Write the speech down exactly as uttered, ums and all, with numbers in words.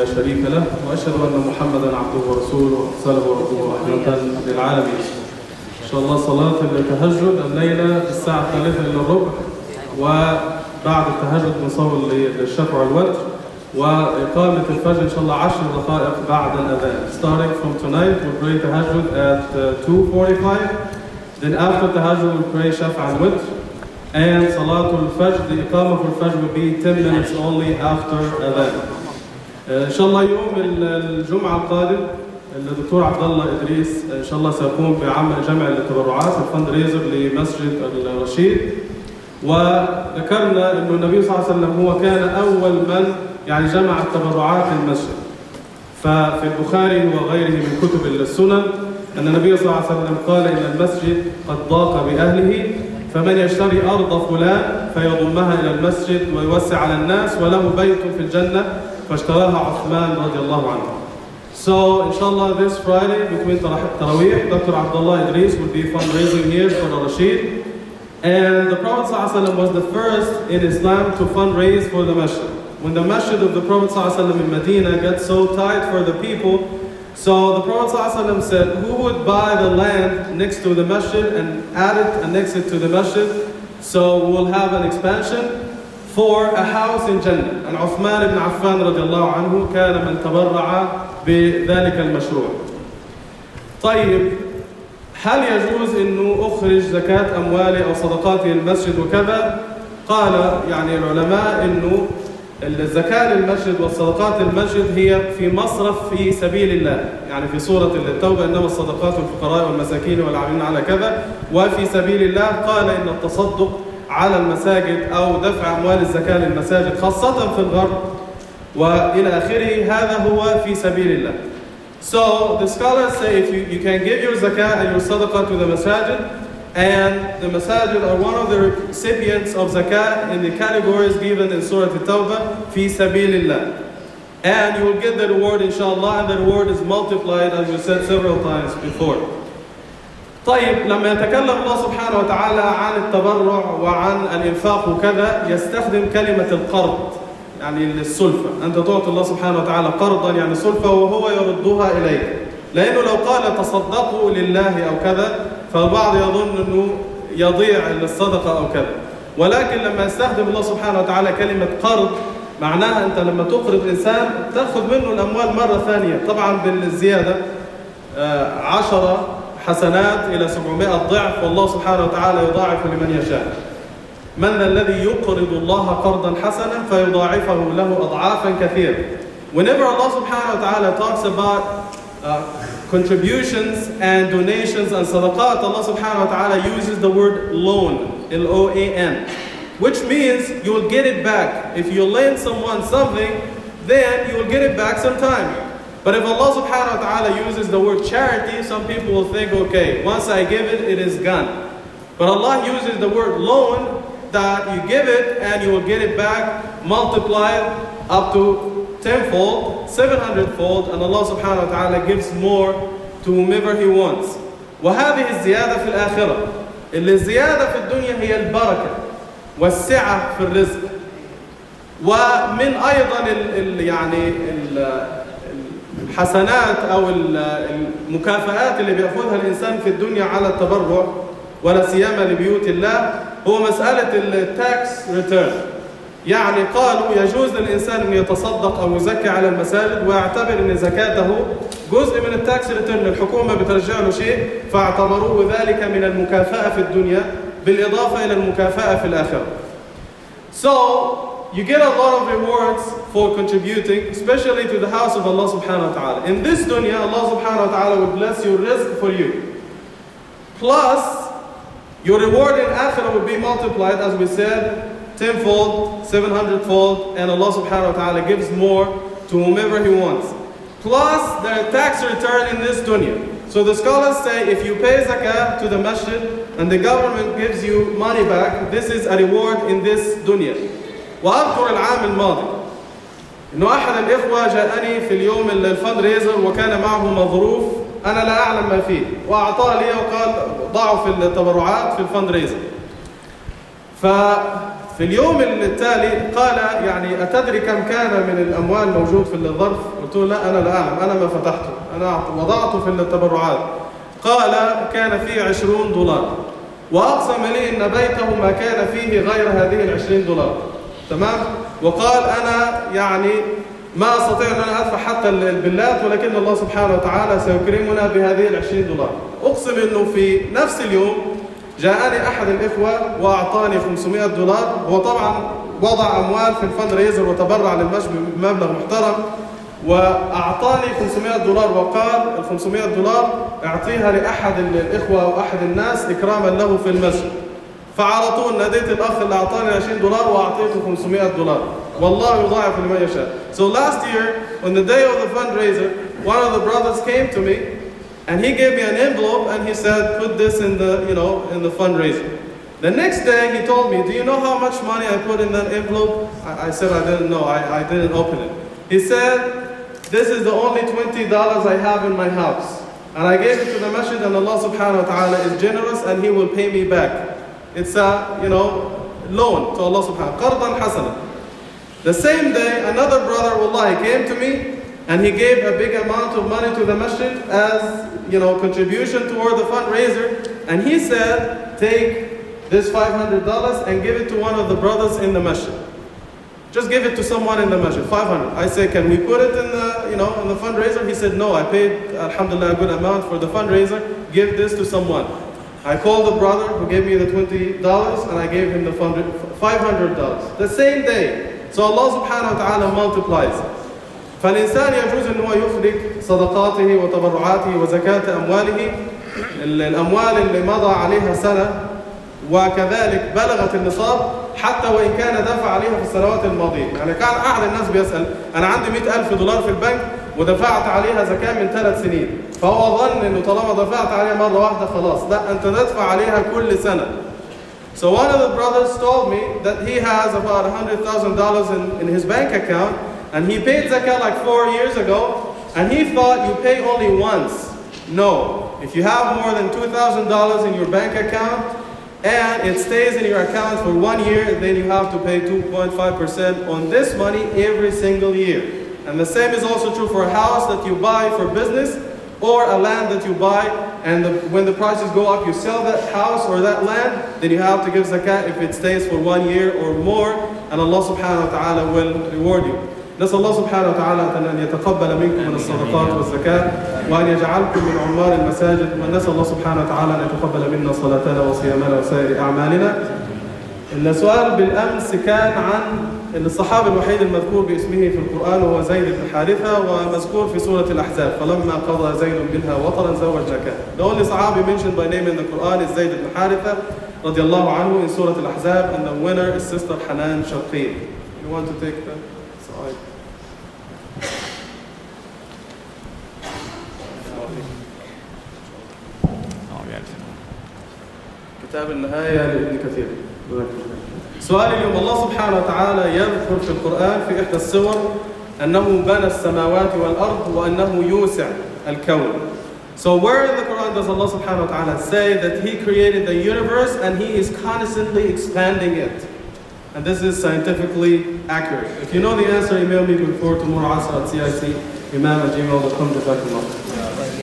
لا شريك له، وأشهد أن محمدا عبده ورسوله أرسله ربه رحمة للعالمين. إن شاء الله صلاة التهجد الليلة الساعة الثالثة إلى الربع، وبعد التهجد نصلي للشفع والوتر، وإقامة الفجر إن شاء الله عشر دقائق بعد الأذان. Starting from tonight, we'll pray tahajjud at uh, two forty-five. Then after tahajjud, we'll pray shafa and witr. And Salatul Fajr, the Iqamah for Fajr will be ten minutes only after Adhan. إن شاء الله يوم الجمعة القادم الدكتور عبد الله إدريس إن شاء الله سيقوم بعمل جمع التبرعات الفند ريزر لمسجد الرشيد. وذكرنا أن النبي صلى الله عليه وسلم هو كان أول من يعني جمع التبرعات للمسجد. ففي البخاري وغيره من كتب السنن أن النبي صلى الله عليه وسلم قال إن المسجد قد ضاق بأهله، فمن يشتري أرض فلان فيضمها إلى المسجد ويوسع على الناس وله بيت في الجنة فاشتراها عثمان رضي الله عنه. So inshallah this Friday between Taraweeh, Doctor Abdullah Idris will be fundraising here for the Rashid. And the Prophet ﷺ was the first in Islam to fundraise for the masjid. When the masjid of the Prophet ﷺ in Medina got so tight for the people, so the Prophet ﷺ said, who would buy the land next to the masjid and add it and next it to the masjid? So we'll have an expansion for a house in Jannah. And Uthman ibn Affan radiallahu anhu كان من تبرع بذلك المشروع. طيب، هل يجوز إنه أخرج زكاة أموالي أو صدقاتي للمسجد وكذا؟ قال يعني العلماء إنه الزكاة للمسجد والصدقات للمسجد هي في مصرف في سبيل الله، يعني في سورة التوبة إنما الصدقات والفقراء والمساكين والعاملين على كذا وفي سبيل الله. قال إن التصدق على المساجد أو دفع أموال الزكاة للمساجد خاصة في الغرب وإلى آخره هذا هو في سبيل الله. So the scholars say if you, you can give your zakah and your sadaqah to the masajid, and the masajid are one of the recipients of zakah in the categories given in Surah At-Tawbah, fi sabilillah. And you will get the reward inshallah, and the reward is multiplied as we said several times before. طيب، لما يتكلم الله سبحانه وتعالى عن التبرع وعن الإنفاق وكذا يستخدم كلمة القرض، يعني السلفة. أنت تعطي الله سبحانه وتعالى قرضا يعني سلفة وهو يردها إليك، لأنه لو قال تصدقوا لله أو كذا فالبعض يظن أنه يضيع الصدقة أو كذا. ولكن لما يستخدم الله سبحانه وتعالى كلمة قرض معناها أنت لما تقرض إنسان تأخذ منه الأموال مرة ثانية، طبعا بالزيادة عشرة حسنات إلى سبعمائة ضعف، والله سبحانه وتعالى يضاعف لمن يشاء. من ذا الذي يقرض الله قرضا حسنا فيضاعفه له أضعافا كثيرة. Whenever Allah subhanahu wa ta'ala talks about uh, contributions and donations and sadaqat, Allah subhanahu wa ta'ala uses the word loan, L O A N, which means you will get it back. If you lend someone something, then you will get it back sometime. But if Allah subhanahu wa ta'ala uses the word charity, some people will think, okay, once I give it, it is gone. But Allah uses the word loan, that you give it and you will get it back multiplied up to tenfold, seven hundredfold, and Allah subhanahu wa ta'ala gives more to whomever He wants. وهذه الزيادة في الآخرة. اللي الزيادة في الدنيا هي البركة والسعة في الرزق. ومن أيضا ال ال يعني ال الحسنات أو المكافآت اللي بيأخذها الإنسان في الدنيا على التبرع ولا سيما لبيوت الله هو مسألة التاكس ريتيرن. يعني قالوا يجوز للإنسان أن يتصدق أو يزكي على المساجد ويعتبر أن زكاته جزء من التاكس ريتيرن، الحكومة بترجع له شيء، فاعتبروه ذلك من المكافأة في الدنيا بالإضافة إلى المكافأة في الآخرة. So you get a lot of rewards for contributing, especially to the house of Allah subhanahu wa ta'ala. In this dunya, Allah subhanahu wa ta'ala will bless your rizq for you. Plus, your reward in akhirah will be multiplied, as we said, tenfold, seven hundredfold, and Allah subhanahu wa ta'ala gives more to whomever He wants. Plus, there are tax return in this dunya. So the scholars say if you pay zakah to the masjid and the government gives you money back, this is a reward in this dunya. وأذكر العام الماضي إنه أحد الإخوة جاءني في اليوم الفند ريزر وكان معه مظروف أنا لا أعلم ما فيه، وأعطاه لي وقال ضعوا في التبرعات في الفند ريزر. ففي اليوم التالي قال يعني أتدري كم كان من الأموال موجود في الظرف؟ قلت له لا أنا لا أعلم، أنا ما فتحته، أنا وضعته في التبرعات. قال كان فيه عشرون دولار، وأقسم لي أن بيته ما كان فيه غير هذه العشرين دولار. تمام؟ وقال أنا يعني ما أستطيع أن أنا أدفع حتى البلات، ولكن الله سبحانه وتعالى سيكرمنا بهذه العشرين دولار. أقسم أنه في نفس اليوم جاءني أحد الإخوة وأعطاني خمسمائة دولار. هو طبعا وضع أموال في الفند ريزر وتبرع للمسجد بمبلغ محترم، وأعطاني خمسمائة دولار وقال ال خمسمائة دولار أعطيها لأحد الإخوة أو أحد الناس إكراما له في المسجد. فعلى طول ناديت الأخ اللي أعطاني عشرين دولار وأعطيته خمسمائة دولار. والله يضاعف لمن يشاء. So last year, on the day of the fundraiser, one of the brothers came to me and he gave me an envelope and he said, put this in the, you know, in the fundraiser. The next day he told me, do you know how much money I put in that envelope? I, I said I didn't know, I, I didn't open it. He said, this is the only twenty dollars I have in my house. And I gave it to the masjid, and Allah subhanahu wa ta'ala is generous and He will pay me back. It's a, you know, loan to Allah subhanahu wa ta'ala. Qardan hasana. The same day, another brother, wallahi, came to me and he gave a big amount of money to the masjid as, you know, contribution toward the fundraiser. And he said, take this five hundred dollars and give it to one of the brothers in the masjid. Just give it to someone in the masjid, five hundred. I said, can we put it in the, you know, in the fundraiser? He said, no, I paid, alhamdulillah, a good amount for the fundraiser. Give this to someone. I called the brother who gave me the twenty dollars and I gave him the five hundred dollars. The same day. So Allah subhanahu wa ta'ala multiplies. فالإنسان يجوز أنه يخرج صدقاته وتبرعاته وزكاة أمواله، الأموال اللي مضى عليها سنة وكذلك بلغت النصاب حتى وإن كان دفع عليها في السنوات الماضية. يعني كان أحد الناس بيسأل أنا عندي مئة ألف دولار في البنك ودفعت عليها زكاة من ثلاث سنين، فهو ظن أنه طالما دفعت عليها مرة واحدة خلاص، لا أنت تدفع عليها كل سنة. So one of the brothers told me that he has about one hundred thousand dollars in, in his bank account and he paid zakah like four years ago and he thought you pay only once. No, if you have more than two thousand dollars in your bank account and it stays in your account for one year, then you have to pay two point five percent on this money every single year. And the same is also true for a house that you buy for business or a land that you buy, and the, when the prices go up, you sell that house or that land, then you have to give zakat if it stays for one year or more, and Allah subhanahu wa ta'ala will reward you. نسأل الله سبحانه وتعالى أن يتقبل منكم من الصدقات والزكاة وأن يجعلكم من عمار المساجد، ونسأل الله سبحانه وتعالى أن يتقبل منا صلاتنا وصيامنا وسائر أعمالنا. السؤال بالأمس كان عن الصحابي الوحيد المذكور باسمه في القرآن وهو زيد بن حارثة ومذكور في سورة الأحزاب فلما قضى زيد منها وطرا زوجناكها. The only Sahabi mentioned by name in the Quran is Zayd ibn Haritha رضي الله عنه in Surah Al-Ahzab, and the winner is Sister Hanan Sharqi. You want to take that? Sorry. كتاب النهاية لابن كثير. سؤال اليوم، الله سبحانه وتعالى يذكر في القرآن في إحدى السور أنه بنى السماوات والأرض وأنه يوسع الكون. So where in the Quran does Allah subhanahu wa ta'ala say that He created the universe and He is constantly expanding it? And this is scientifically accurate. If you know the answer, email me before tomorrow asr at C I C imam at gmail dot com.